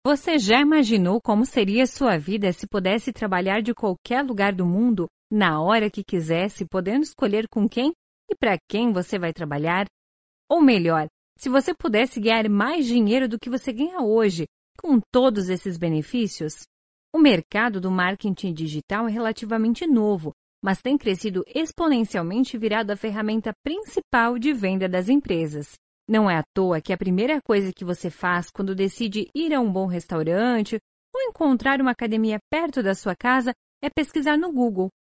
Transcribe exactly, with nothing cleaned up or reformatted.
Você já imaginou como seria sua vida se pudesse trabalhar de qualquer lugar do mundo, na hora que quisesse, podendo escolher com quem e para quem você vai trabalhar? Ou melhor, se você pudesse ganhar mais dinheiro do que você ganha hoje, com todos esses benefícios? O mercado do marketing digital é relativamente novo, mas tem crescido exponencialmente e virado a ferramenta principal de venda das empresas. Não é à toa que a primeira coisa que você faz quando decide ir a um bom restaurante ou encontrar uma academia perto da sua casa é pesquisar no Google